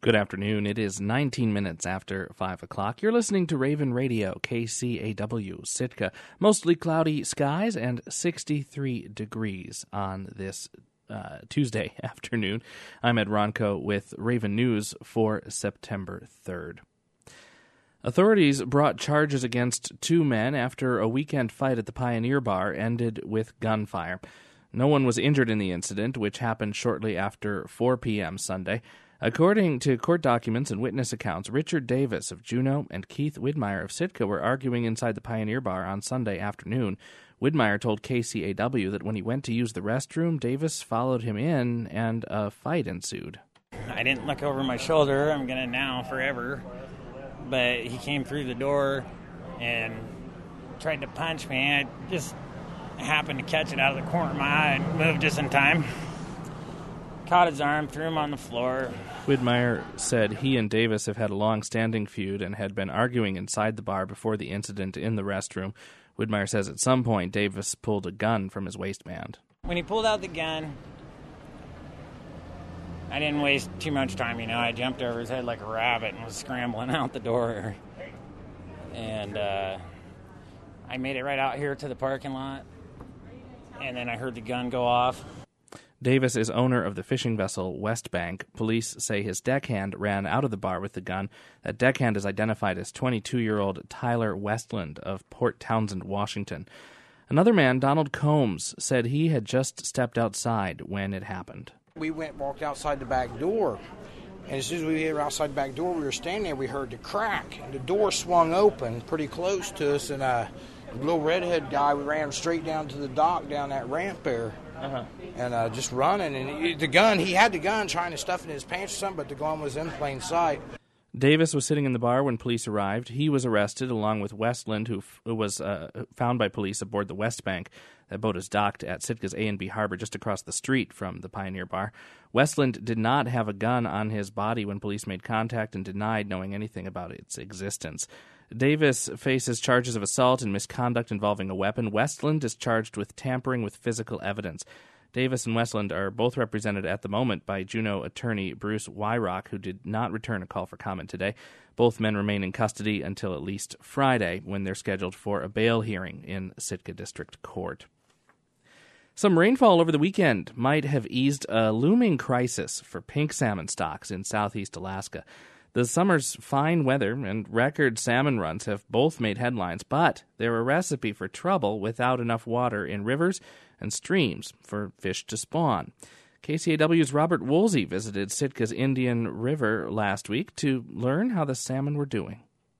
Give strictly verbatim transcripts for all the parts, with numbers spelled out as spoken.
Good afternoon. It is nineteen minutes after five o'clock. You're listening to Raven Radio, K C A W, Sitka. Mostly cloudy skies and sixty-three degrees on this uh, Tuesday afternoon. I'm Ed Ronco with Raven News for September third. Authorities brought charges against two men after a weekend fight at the Pioneer Bar ended with gunfire. No one was injured in the incident, which happened shortly after four p.m. Sunday. According to court documents and witness accounts, Richard Davis of Juneau and Keith Widmeyer of Sitka were arguing inside the Pioneer Bar on Sunday afternoon. Widmeyer told K C A W that when he went to use the restroom, Davis followed him in and a fight ensued. I didn't look over my shoulder. I'm going to now forever. But he came through the door and tried to punch me. I just happened to catch it out of the corner of my eye and moved just in time. Caught his arm, threw him on the floor. Widmeyer said he and Davis have had a long-standing feud and had been arguing inside the bar before the incident in the restroom. Widmeyer says at some point Davis pulled a gun from his waistband. When he pulled out the gun, I didn't waste too much time, you know. I jumped over his head like a rabbit and was scrambling out the door. And uh, I made it right out here to the parking lot. And then I heard the gun go off. Davis is owner of the fishing vessel West Bank. Police say his deckhand ran out of the bar with the gun. That deckhand is identified as twenty-two-year-old Tyler Westland of Port Townsend, Washington. Another man, Donald Combs, said he had just stepped outside when it happened. We went walked outside the back door, and as soon as we were outside the back door, we were standing there, we heard the crack, and the door swung open pretty close to us, and uh, a little redhead guy, we ran straight down to the dock down that ramp there. Uh-huh. And uh, just running, and he, the gun, he had the gun trying to stuff it in his pants or something, but the gun was in plain sight. Davis was sitting in the bar when police arrived. He was arrested along with Westland, who, f- who was uh, found by police aboard the West Bank. That boat is docked at Sitka's A and B Harbor just across the street from the Pioneer Bar. Westland did not have a gun on his body when police made contact and denied knowing anything about its existence. Davis faces charges of assault and misconduct involving a weapon. Westland is charged with tampering with physical evidence. Davis and Westland are both represented at the moment by Juneau attorney Bruce Wyrock, who did not return a call for comment today. Both men remain in custody until at least Friday, when they're scheduled for a bail hearing in Sitka District Court. Some rainfall over the weekend might have eased a looming crisis for pink salmon stocks in southeast Alaska. The summer's fine weather and record salmon runs have both made headlines, but they're a recipe for trouble without enough water in rivers and streams for fish to spawn. K C A W's Robert Woolsey visited Sitka's Indian River last week to learn how the salmon were doing.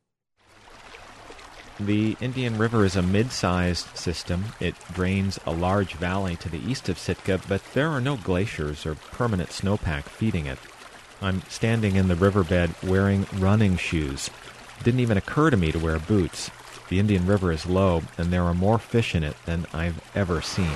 The Indian River is a mid-sized system. It drains a large valley to the east of Sitka, but there are no glaciers or permanent snowpack feeding it. I'm standing in the riverbed wearing running shoes. It didn't even occur to me to wear boots. The Indian River is low, and there are more fish in it than I've ever seen.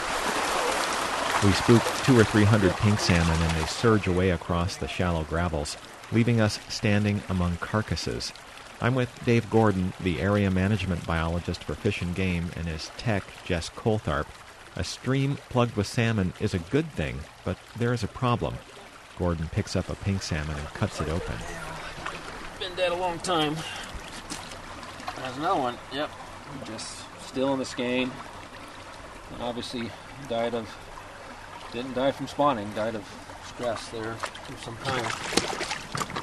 We spook two or three hundred pink salmon, and they surge away across the shallow gravels, leaving us standing among carcasses. I'm with Dave Gordon, the area management biologist for Fish and Game, and his tech, Jess Coltharp. A stream plugged with salmon is a good thing, but there is a problem. Gordon picks up a pink salmon and cuts it open. Been dead a long time. There's another one. Yep. Just still in the skein. And obviously died of, didn't die from spawning, died of stress there for some time.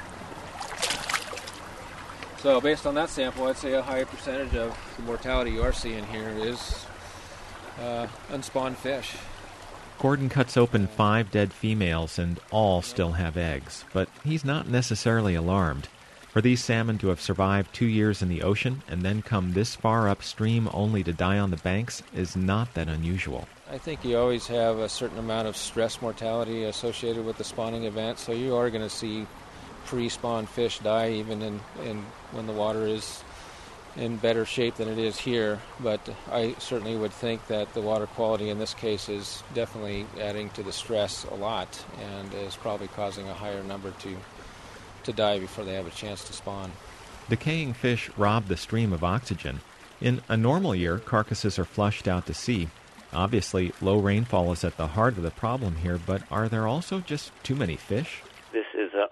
So based on that sample, I'd say a high percentage of the mortality you are seeing here is uh, unspawned fish. Gordon cuts open five dead females, and all still have eggs, but he's not necessarily alarmed. For these salmon to have survived two years in the ocean and then come this far upstream only to die on the banks is not that unusual. I think you always have a certain amount of stress mortality associated with the spawning event, so you are going to see pre-spawn fish die even in, in when the water is in better shape than it is here, but I certainly would think that the water quality in this case is definitely adding to the stress a lot and is probably causing a higher number to to die before they have a chance to spawn. Decaying fish rob the stream of oxygen. In a normal year, carcasses are flushed out to sea. Obviously, low rainfall is at the heart of the problem here, but are there also just too many fish? This is an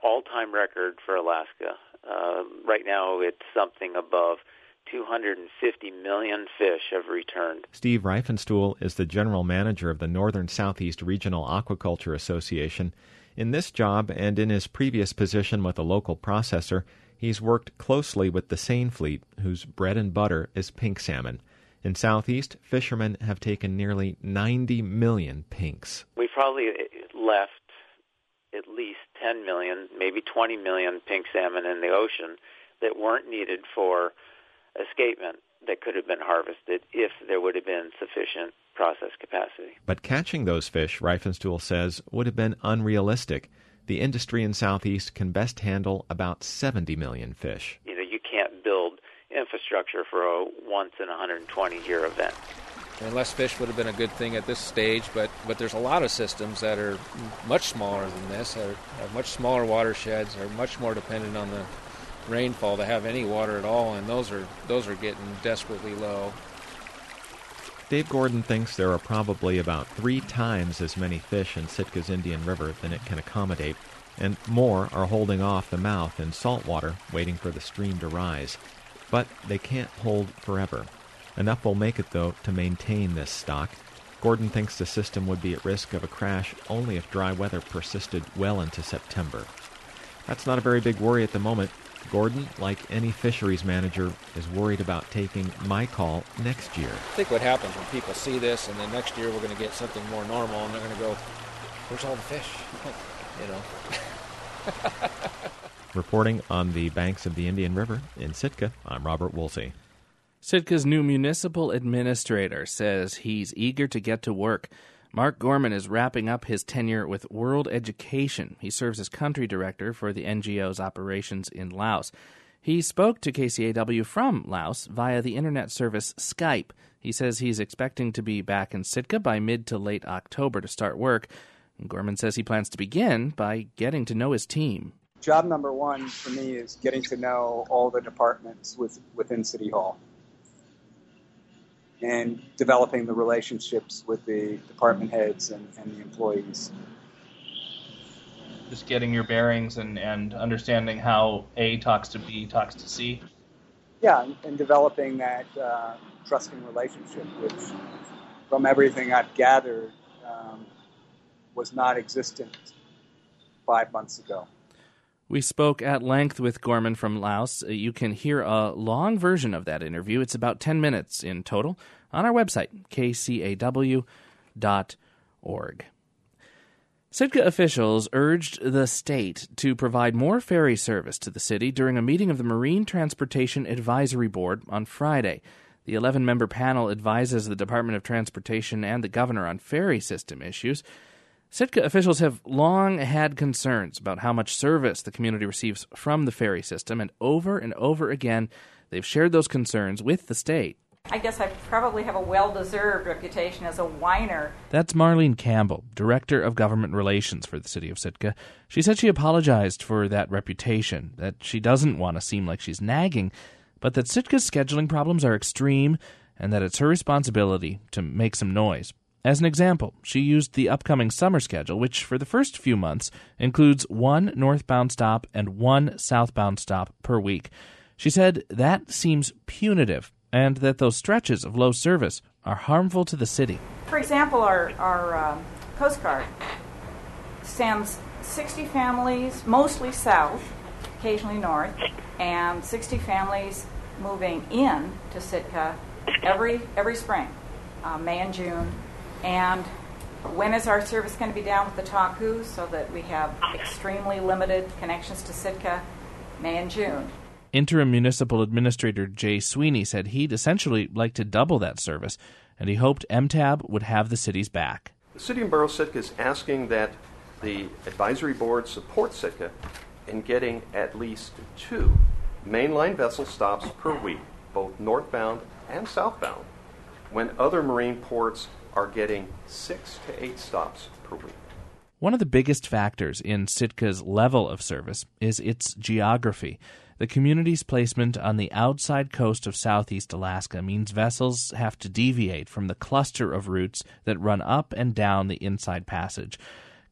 all-time record for Alaska. Uh, right now it's something above two hundred fifty million fish have returned. Steve Reifenstuhl is the general manager of the Northern Southeast Regional Aquaculture Association. In this job and in his previous position with a local processor, he's worked closely with the Seine fleet, whose bread and butter is pink salmon. In Southeast, fishermen have taken nearly ninety million pinks. We probably left at least ten million, maybe twenty million pink salmon in the ocean that weren't needed for escapement that could have been harvested if there would have been sufficient process capacity. But catching those fish, Reifenstuhl says, would have been unrealistic. The industry in Southeast can best handle about seventy million fish. You know, you can't build infrastructure for a once in one hundred twenty year event. And less fish would have been a good thing at this stage, but, but there's a lot of systems that are much smaller than this, are, are much smaller watersheds, are much more dependent on the rainfall to have any water at all, and those are those are getting desperately low. Dave Gordon thinks there are probably about three times as many fish in Sitka's Indian River than it can accommodate, and more are holding off the mouth in saltwater, waiting for the stream to rise. But they can't hold forever. Enough will make it, though, to maintain this stock. Gordon thinks the system would be at risk of a crash only if dry weather persisted well into September. That's not a very big worry at the moment. Gordon, like any fisheries manager, is worried about taking my call next year. I think what happens when people see this, and then next year we're going to get something more normal, and they're going to go, where's all the fish? You know. Reporting on the banks of the Indian River in Sitka, I'm Robert Woolsey. Sitka's new municipal administrator says he's eager to get to work. Mark Gorman is wrapping up his tenure with World Education. He serves as country director for the N G O's operations in Laos. He spoke to K C A W from Laos via the internet service Skype. He says he's expecting to be back in Sitka by mid to late October to start work. And Gorman says he plans to begin by getting to know his team. Job number one for me is getting to know all the departments with, within City Hall and developing the relationships with the department heads and, and the employees. Just getting your bearings and, and understanding how A talks to B, talks to C? Yeah, and, and developing that uh, trusting relationship, which from everything I've gathered um, was not existent five months ago. We spoke at length with Gorman from Laos. You can hear a long version of that interview. It's about ten minutes in total on our website, k c a w dot org. Sitka officials urged the state to provide more ferry service to the city during a meeting of the Marine Transportation Advisory Board on Friday. The eleven-member panel advises the Department of Transportation and the governor on ferry system issues. Sitka officials have long had concerns about how much service the community receives from the ferry system, and over and over again, they've shared those concerns with the state. I guess I probably have a well-deserved reputation as a whiner. That's Marlene Campbell, Director of Government Relations for the city of Sitka. She said she apologized for that reputation, that she doesn't want to seem like she's nagging, but that Sitka's scheduling problems are extreme and that it's her responsibility to make some noise. As an example, she used the upcoming summer schedule, which for the first few months includes one northbound stop and one southbound stop per week. She said that seems punitive and that those stretches of low service are harmful to the city. For example, our, our um, Coast Guard sends sixty families, mostly south, occasionally north, and sixty families moving in to Sitka every, every spring, uh, May and June. And when is our service going to be down with the Taku so that we have extremely limited connections to Sitka? May and June. Interim Municipal Administrator Jay Sweeney said he'd essentially like to double that service, and he hoped M T A B would have the city's back. The City and Borough of Sitka is asking that the advisory board support Sitka in getting at least two mainline vessel stops per week, both northbound and southbound, when other marine ports are getting six to eight stops per week. One of the biggest factors in Sitka's level of service is its geography. The community's placement on the outside coast of southeast Alaska means vessels have to deviate from the cluster of routes that run up and down the inside passage.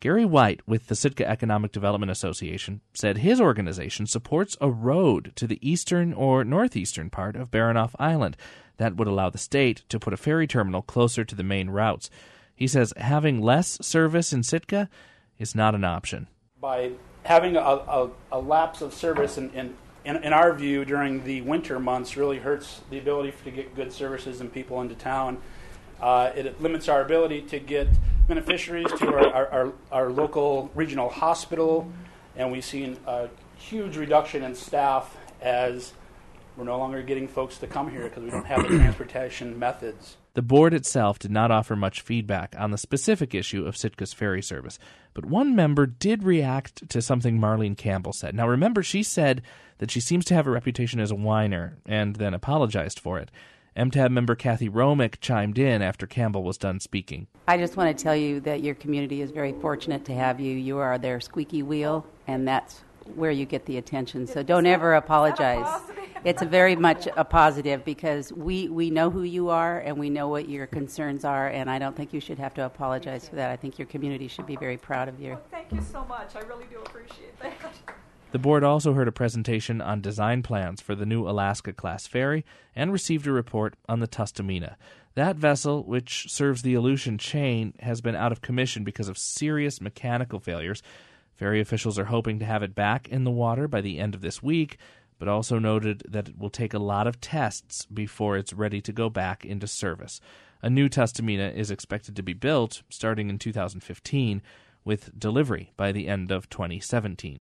Gary White with the Sitka Economic Development Association said his organization supports a road to the eastern or northeastern part of Baranof Island that would allow the state to put a ferry terminal closer to the main routes. He says having less service in Sitka is not an option. By having a, a, a lapse of service, in, in, in, in our view, during the winter months really hurts the ability to get good services and people into town. Uh, it limits our ability to get beneficiaries to our, our, our, our local regional hospital, and we've seen a huge reduction in staff as we're no longer getting folks to come here because we don't have the transportation methods. The board itself did not offer much feedback on the specific issue of Sitka's ferry service, but one member did react to something Marlene Campbell said. Now remember, she said that she seems to have a reputation as a whiner and then apologized for it. M T A B member Kathy Romick chimed in after Campbell was done speaking. I just want to tell you that your community is very fortunate to have you. You are their squeaky wheel, and that's where you get the attention. So don't ever apologize. It's a very much a positive because we, we know who you are and we know what your concerns are, and I don't think you should have to apologize for that. I think your community should be very proud of you. Well, thank you so much. I really do appreciate that. The board also heard a presentation on design plans for the new Alaska-class ferry and received a report on the Tustumena. That vessel, which serves the Aleutian chain, has been out of commission because of serious mechanical failures. Ferry officials are hoping to have it back in the water by the end of this week, but also noted that it will take a lot of tests before it's ready to go back into service. A new Tustumena is expected to be built starting in two thousand fifteen, with delivery by the end of twenty seventeen.